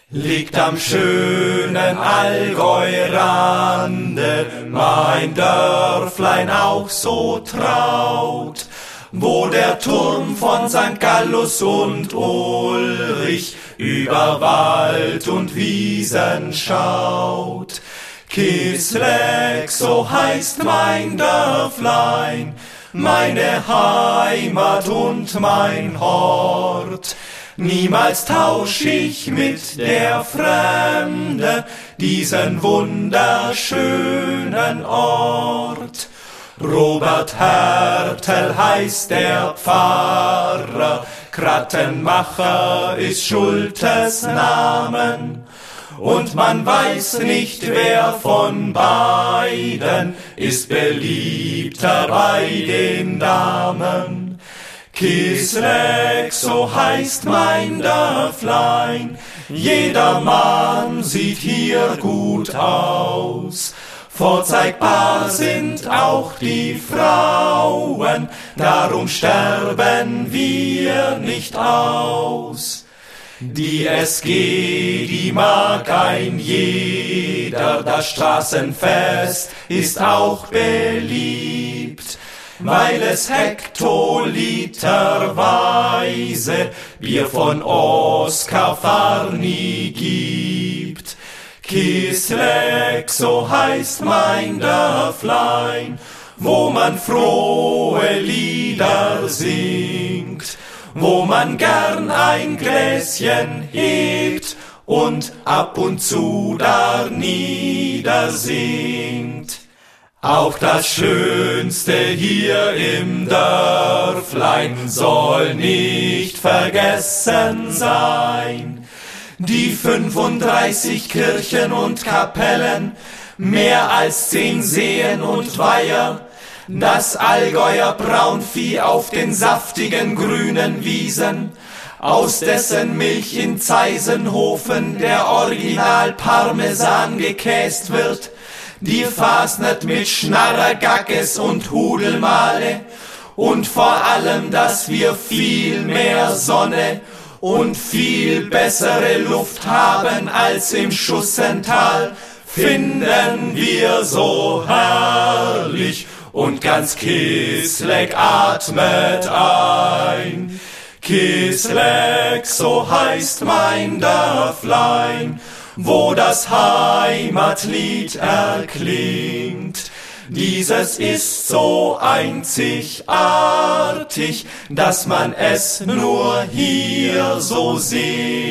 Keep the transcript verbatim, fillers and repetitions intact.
Liegt am schönen Allgäurande mein Dörflein auch so traut, wo der Turm von Sankt Gallus und Ulrich über Wald und Wiesen schaut. Kisleck, so heißt mein Dörflein, meine Heimat und mein Hort. Niemals tausch ich mit der Fremde diesen wunderschönen Ort. Robert Hertel heißt der Pfarrer, Krattenmacher ist Schultes Namen. Und man weiß nicht, wer von beiden ist beliebter bei den Damen. Kisleck, so heißt mein Dörflein, jedermann sieht hier gut aus. Vorzeigbar sind auch die Frauen, darum sterben wir nicht aus. Die S G, die mag ein jeder, das Straßenfest ist auch beliebt, weil es hektoliterweise Bier von Oskar Farny gibt. Kisleck, so heißt mein Dörflein, wo man frohe Lieder singt, wo man gern ein Gläschen hebt und ab und zu darniedersingt. Auch das Schönste hier im Dörflein soll nicht vergessen sein. Die fünfunddreißig Kirchen und Kapellen, mehr als zehn Seen und Weiher, das Allgäuer Braunvieh auf den saftigen grünen Wiesen, aus dessen Milch in Zeisenhofen der Original Parmesan gekäst wird, die fasnet mit Schnarragackes und Hudelmale, und vor allem, dass wir viel mehr Sonne und viel bessere Luft haben als im Schussental, finden wir so herrlich, und ganz Kisleck atmet ein. Kisleck, so heißt mein Dörflein, wo das Heimatlied erklingt. Dieses ist so einzigartig, dass man es nur hier so singt.